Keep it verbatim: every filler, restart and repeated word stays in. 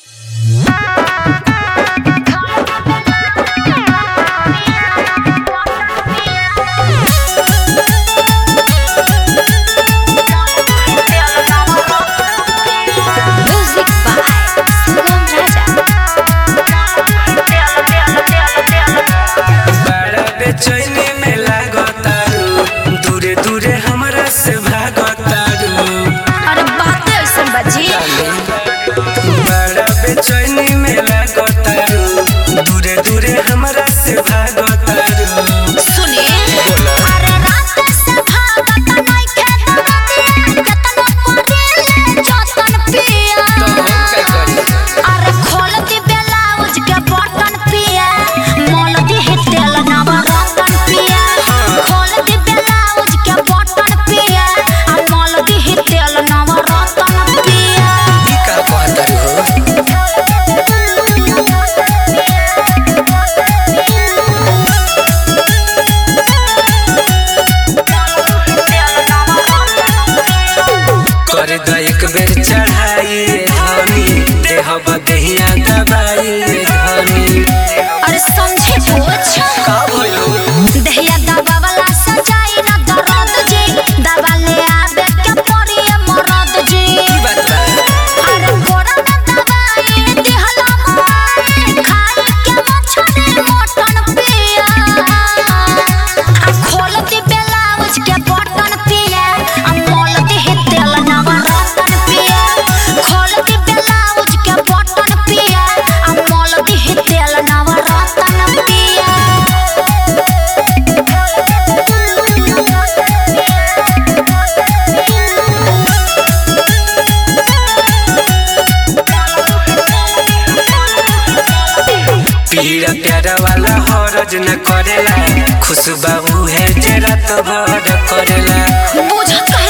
बेचैनी में लागतारू दूरे दूरे हमरा से भागतारू सुने अरे रात से भागत नहीं के दरदिया कतनो करेले जतन पिया तो हम का करी अरे खोल दी ब्लाउज के बटन पिया मोल दी तेल नवरत्न पिया खोल दी ब्लाउज के बटन पिया आ मोल दी तेल नवरत्न पिया ई का कहतारू हो कर द एक बेर चढ़ाई धनी देह बदहिया दबाई धनी अरे समझे कुछ का भइलो दहिया दबा वाला सजाई ना दर्द जी दबा ले आबे के पड़िए मरद जी की बात बा अरे गोरा में दबाई दिहला माई खाए के मछली मटन पिया आ खोल दी ब्लाउज के बटन पिया आ मोल दी तेल नवरत्न पिया खोल दी ब्लाउज के बटन पिया आ मोल दी तेल नवरत्न पिया पीड़ा प्यारा वाला हरज न करेला खुशबू है जे रात भर करेला बुझत